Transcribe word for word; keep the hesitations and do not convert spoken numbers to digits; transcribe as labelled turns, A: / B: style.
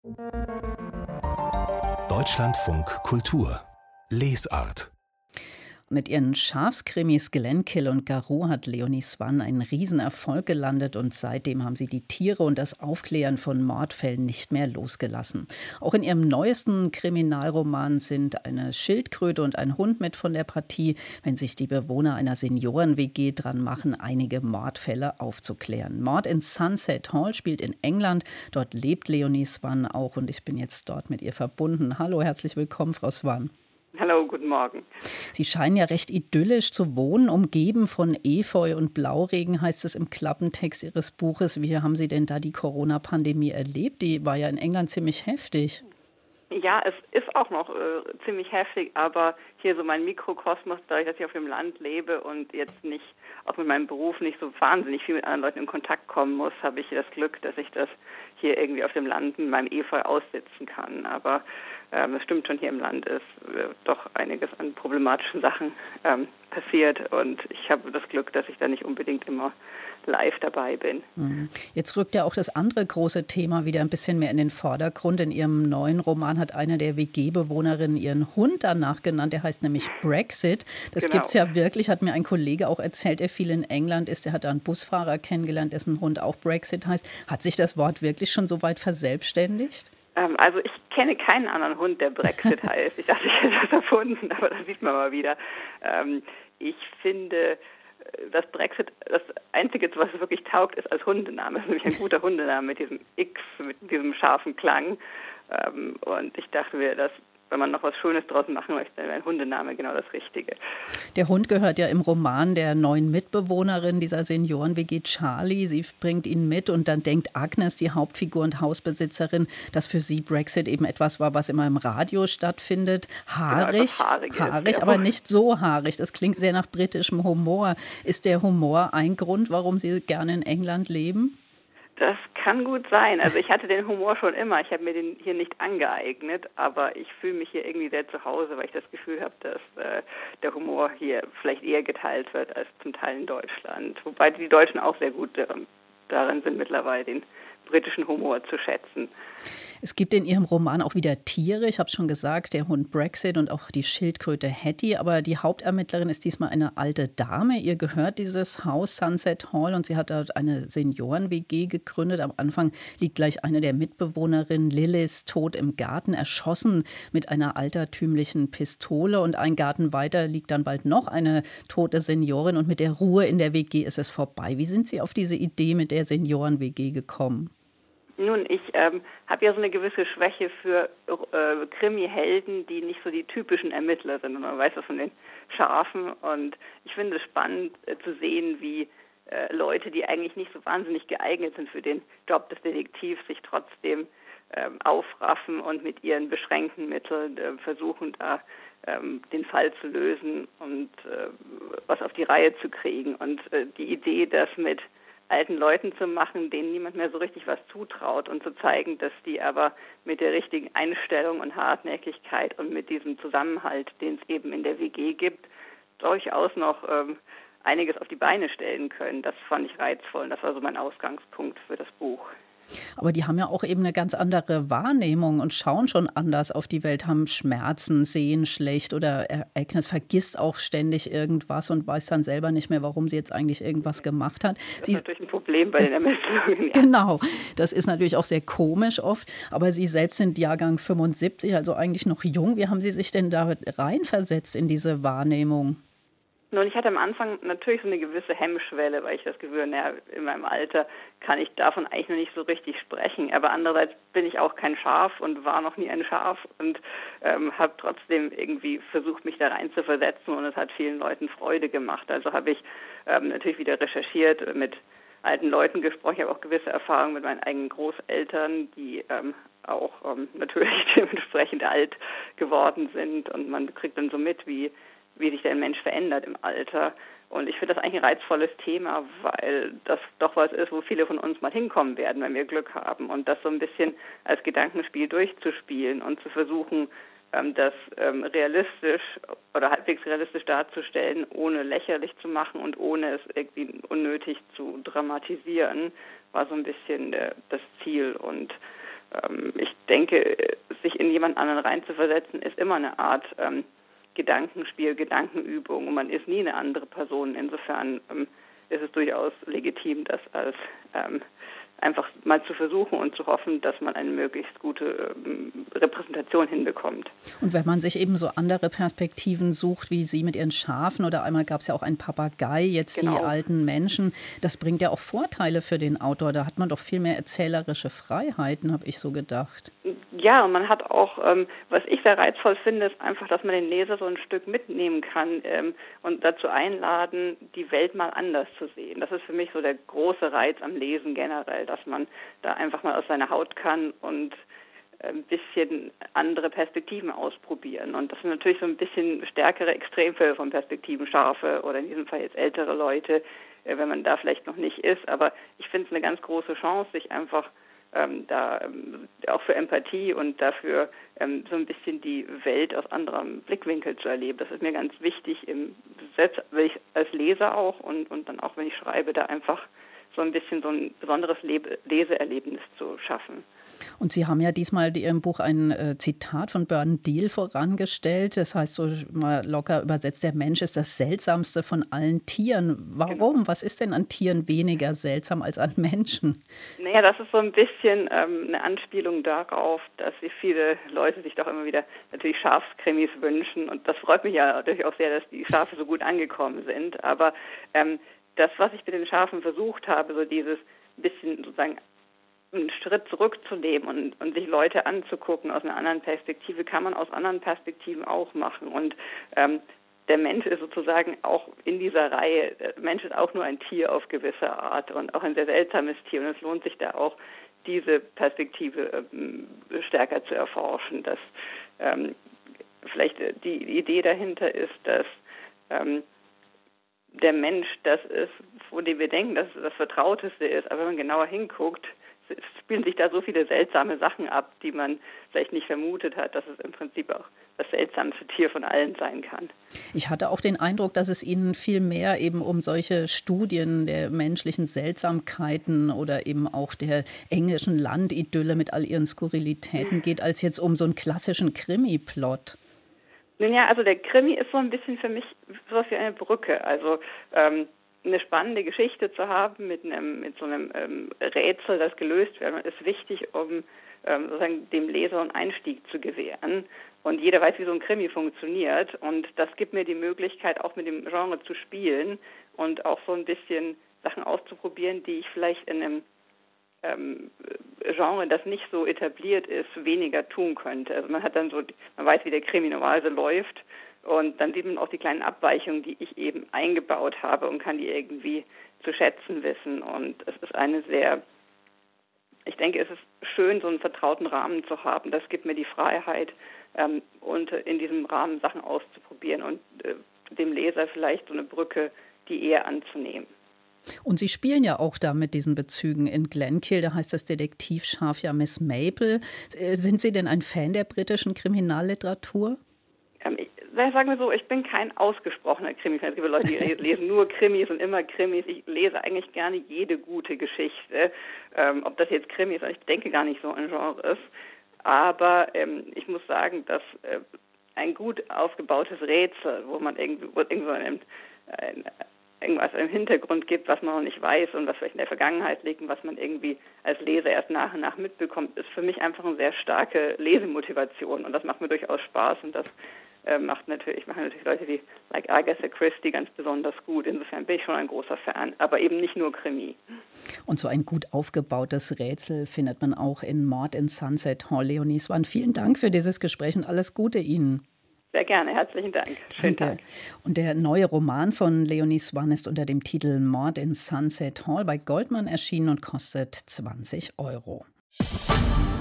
A: Deutschlandfunk Kultur Lesart.
B: Mit ihren Schafskrimis Glenkill und Garou hat Leonie Swann einen Riesenerfolg gelandet und seitdem haben sie die Tiere und das Aufklären von Mordfällen nicht mehr losgelassen. Auch in ihrem neuesten Kriminalroman sind eine Schildkröte und ein Hund mit von der Partie, wenn sich die Bewohner einer Senioren-W G dran machen, einige Mordfälle aufzuklären. Mord in Sunset Hall spielt in England. Dort lebt Leonie Swann auch und ich bin jetzt dort mit ihr verbunden. Hallo, herzlich willkommen, Frau Swann.
C: Hallo, guten Morgen.
B: Sie scheinen ja recht idyllisch zu wohnen, umgeben von Efeu und Blauregen, heißt es im Klappentext Ihres Buches. Wie haben Sie denn da die Corona-Pandemie erlebt? Die war ja in England ziemlich heftig.
C: Ja, es ist auch noch äh, ziemlich heftig, aber hier so mein Mikrokosmos, dadurch, dass ich auf dem Land lebe und jetzt nicht, auch mit meinem Beruf nicht so wahnsinnig viel mit anderen Leuten in Kontakt kommen muss, habe ich das Glück, dass ich das hier irgendwie auf dem Land mit meinem Efeu aussitzen kann. Aber ähm, es stimmt schon, hier im Land ist äh, doch einiges an problematischen Sachen ähm, passiert und ich habe das Glück, dass ich da nicht unbedingt immer live dabei bin.
B: Jetzt rückt ja auch das andere große Thema wieder ein bisschen mehr in den Vordergrund. In Ihrem neuen Roman hat eine der W G-Bewohnerinnen ihren Hund danach genannt. Der heißt nämlich Brexit. Das
C: Genau.
B: gibt es ja wirklich, hat mir ein Kollege auch erzählt, der viel in England ist. Der hat da einen Busfahrer kennengelernt, dessen Hund auch Brexit heißt. Hat sich das Wort wirklich schon so weit verselbstständigt?
C: Ähm, also ich kenne keinen anderen Hund, der Brexit heißt. Ich dachte, ich hätte das erfunden, aber das sieht man mal wieder. Ähm, ich finde... Das Brexit, das Einzige, was es wirklich taugt, ist als Hundename. Das ist nämlich ein guter Hundename mit diesem X, mit diesem scharfen Klang. Und ich dachte mir, dass, wenn man noch was Schönes draus machen möchte, dann wäre ein Hundename genau das Richtige.
B: Der Hund gehört ja im Roman der neuen Mitbewohnerin dieser Senioren-W G Charlie. Sie bringt ihn mit und dann denkt Agnes, die Hauptfigur und Hausbesitzerin, dass für sie Brexit eben etwas war, was immer im Radio stattfindet. Haarig,
C: genau, haarig,
B: haarig
C: ist, ja.
B: aber nicht so haarig. Das klingt sehr nach britischem Humor. Ist der Humor ein Grund, warum Sie gerne in England leben?
C: Das kann gut sein. Also ich hatte den Humor schon immer. Ich habe mir den hier nicht angeeignet, aber ich fühle mich hier irgendwie sehr zu Hause, weil ich das Gefühl habe, dass äh, der Humor hier vielleicht eher geteilt wird als zum Teil in Deutschland. Wobei die Deutschen auch sehr gut äh, darin sind, mittlerweile den britischen Humor zu schätzen.
B: Es gibt in Ihrem Roman auch wieder Tiere. Ich habe schon gesagt, der Hund Brexit und auch die Schildkröte Hattie. Aber die Hauptermittlerin ist diesmal eine alte Dame. Ihr gehört dieses Haus Sunset Hall und sie hat dort eine Senioren-W G gegründet. Am Anfang liegt gleich eine der Mitbewohnerinnen, Lillis, tot im Garten, erschossen mit einer altertümlichen Pistole. Und ein Garten weiter liegt dann bald noch eine tote Seniorin. Und mit der Ruhe in der W G ist es vorbei. Wie sind Sie auf diese Idee mit der Senioren-W G gekommen?
C: Nun, ich ähm, habe ja so eine gewisse Schwäche für äh, Krimi-Helden, die nicht so die typischen Ermittler sind. Und man weiß das von den Schafen. Und ich finde es spannend äh, zu sehen, wie äh, Leute, die eigentlich nicht so wahnsinnig geeignet sind für den Job des Detektivs, sich trotzdem ähm, aufraffen und mit ihren beschränkten Mitteln äh, versuchen, da ähm, den Fall zu lösen und äh, was auf die Reihe zu kriegen. Und äh, die Idee, das mit alten Leuten zu machen, denen niemand mehr so richtig was zutraut und zu zeigen, dass die aber mit der richtigen Einstellung und Hartnäckigkeit und mit diesem Zusammenhalt, den es eben in der W G gibt, durchaus noch ähm, einiges auf die Beine stellen können. Das fand ich reizvoll und das war so mein Ausgangspunkt für das Buch.
B: Aber die haben ja auch eben eine ganz andere Wahrnehmung und schauen schon anders auf die Welt, haben Schmerzen, sehen schlecht oder Agnes vergisst auch ständig irgendwas und weiß dann selber nicht mehr, warum sie jetzt eigentlich irgendwas gemacht hat.
C: Das
B: Sie,
C: ist natürlich ein Problem bei den Ermittlungen. Ja.
B: Genau, das ist natürlich auch sehr komisch oft, aber Sie selbst sind Jahrgang fünfundsiebzig, also eigentlich noch jung. Wie haben Sie sich denn da reinversetzt in diese Wahrnehmung?
C: Nun, ich hatte am Anfang natürlich so eine gewisse Hemmschwelle, weil ich das Gefühl hatte, naja, in meinem Alter kann ich davon eigentlich noch nicht so richtig sprechen. Aber andererseits bin ich auch kein Schaf und war noch nie ein Schaf und ähm, habe trotzdem irgendwie versucht, mich da rein zu versetzen und es hat vielen Leuten Freude gemacht. Also habe ich ähm, natürlich wieder recherchiert, mit alten Leuten gesprochen. Ich habe auch gewisse Erfahrungen mit meinen eigenen Großeltern, die ähm, auch ähm, natürlich dementsprechend alt geworden sind und man kriegt dann so mit, wie wie sich der Mensch verändert im Alter. Und ich finde das eigentlich ein reizvolles Thema, weil das doch was ist, wo viele von uns mal hinkommen werden, wenn wir Glück haben. Und das so ein bisschen als Gedankenspiel durchzuspielen und zu versuchen, das realistisch oder halbwegs realistisch darzustellen, ohne lächerlich zu machen und ohne es irgendwie unnötig zu dramatisieren, war so ein bisschen das Ziel. Und ähm, ich denke, sich in jemand anderen reinzuversetzen, ist immer eine Art ähm, Gedankenspiel, Gedankenübung und man ist nie eine andere Person. Insofern ähm, ist es durchaus legitim, das als ähm, einfach mal zu versuchen und zu hoffen, dass man eine möglichst gute ähm, Repräsentation hinbekommt.
B: Und wenn man sich eben so andere Perspektiven sucht, wie Sie mit Ihren Schafen oder einmal gab es ja auch einen Papagei, jetzt
C: Genau.
B: die alten Menschen, das bringt ja auch Vorteile für den Autor. Da hat man doch viel mehr erzählerische Freiheiten, habe ich so gedacht.
C: Ja, und man hat auch, ähm, was ich sehr reizvoll finde, ist einfach, dass man den Leser so ein Stück mitnehmen kann ähm, und dazu einladen, die Welt mal anders zu sehen. Das ist für mich so der große Reiz am Lesen generell, dass man da einfach mal aus seiner Haut kann und ein bisschen andere Perspektiven ausprobieren. Und das sind natürlich so ein bisschen stärkere Extremfälle von Perspektiven, Schafe oder in diesem Fall jetzt ältere Leute, wenn man da vielleicht noch nicht ist. Aber ich finde es eine ganz große Chance, sich einfach ähm, da ähm, auch für Empathie und dafür ähm, so ein bisschen die Welt aus anderem Blickwinkel zu erleben. Das ist mir ganz wichtig, im, selbst will ich als Leser auch und, und dann auch, wenn ich schreibe, da einfach so ein bisschen so ein besonderes Lebe- Leseerlebnis zu schaffen.
B: Und Sie haben ja diesmal in Ihrem Buch ein äh, Zitat von Bernard Deal vorangestellt. Das heißt so mal locker übersetzt, der Mensch ist das Seltsamste von allen Tieren. Warum?
C: Genau.
B: Was ist denn an Tieren weniger seltsam als an Menschen?
C: Naja, das ist so ein bisschen ähm, eine Anspielung darauf, dass sich viele Leute sich doch immer wieder natürlich Schafskrimis wünschen. Und das freut mich ja natürlich auch sehr, dass die Schafe so gut angekommen sind. Aber ähm, das, was ich mit den Schafen versucht habe, so dieses bisschen sozusagen einen Schritt zurückzunehmen und, und sich Leute anzugucken aus einer anderen Perspektive, kann man aus anderen Perspektiven auch machen. Und ähm, der Mensch ist sozusagen auch in dieser Reihe, der Mensch ist auch nur ein Tier auf gewisse Art und auch ein sehr seltsames Tier. Und es lohnt sich da auch, diese Perspektive ähm, stärker zu erforschen. Dass ähm, vielleicht die Idee dahinter ist, dass ähm, der Mensch das ist, von dem wir denken, dass es das Vertrauteste ist. Aber wenn man genauer hinguckt, spielen sich da so viele seltsame Sachen ab, die man vielleicht nicht vermutet hat, dass es im Prinzip auch das seltsamste Tier von allen sein kann.
B: Ich hatte auch den Eindruck, dass es Ihnen viel mehr eben um solche Studien der menschlichen Seltsamkeiten oder eben auch der englischen Landidylle mit all ihren Skurrilitäten geht, als jetzt um so einen klassischen Krimi-Plot.
C: Nun ja, also der Krimi ist so ein bisschen für mich sowas wie eine Brücke. Also ähm, eine spannende Geschichte zu haben mit einem mit so einem ähm, Rätsel, das gelöst wird, ist wichtig, um ähm, sozusagen dem Leser einen Einstieg zu gewähren. Und jeder weiß, wie so ein Krimi funktioniert. Und das gibt mir die Möglichkeit, auch mit dem Genre zu spielen und auch so ein bisschen Sachen auszuprobieren, die ich vielleicht in einem ähm, Genre, das nicht so etabliert ist, weniger tun könnte. Also man hat dann so, man weiß, wie der Krimi normalerweise läuft. Und dann sieht man auch die kleinen Abweichungen, die ich eben eingebaut habe und kann die irgendwie zu schätzen wissen. Und es ist eine sehr, ich denke, es ist schön, so einen vertrauten Rahmen zu haben. Das gibt mir die Freiheit, ähm, und in diesem Rahmen Sachen auszuprobieren und äh, dem Leser vielleicht so eine Brücke, die eher anzunehmen.
B: Und Sie spielen ja auch da mit diesen Bezügen in Glenkill, da heißt das Detektivschaf ja Miss Maple. Äh, sind Sie denn ein Fan der britischen Kriminalliteratur?
C: Ähm, ich, sagen wir so, ich bin kein ausgesprochener Krimi-Fan. Es gibt Leute, die lesen nur Krimis und immer Krimis. Ich lese eigentlich gerne jede gute Geschichte. Ähm, ob das jetzt Krimi ist, ich denke gar nicht so ein Genre ist. Aber ähm, ich muss sagen, dass äh, ein gut aufgebautes Rätsel, wo man irgendwie, wo irgendwo ein, ein, irgendwas im Hintergrund gibt, was man noch nicht weiß und was vielleicht in der Vergangenheit liegt und was man irgendwie als Leser erst nach und nach mitbekommt, ist für mich einfach eine sehr starke Lesemotivation. Und das macht mir durchaus Spaß und das äh, macht natürlich, machen natürlich Leute wie like Agatha Christie ganz besonders gut. Insofern bin ich schon ein großer Fan, aber eben nicht nur Krimi.
B: Und so ein gut aufgebautes Rätsel findet man auch in Mord in Sunset Hall. Leonie Swann, vielen Dank für dieses Gespräch und alles Gute Ihnen.
C: Sehr gerne, herzlichen Dank. Schönen
B: Danke.
C: Tag.
B: Und der neue Roman von Leonie Swann ist unter dem Titel Mord in Sunset Hall bei Goldman erschienen und kostet zwanzig Euro.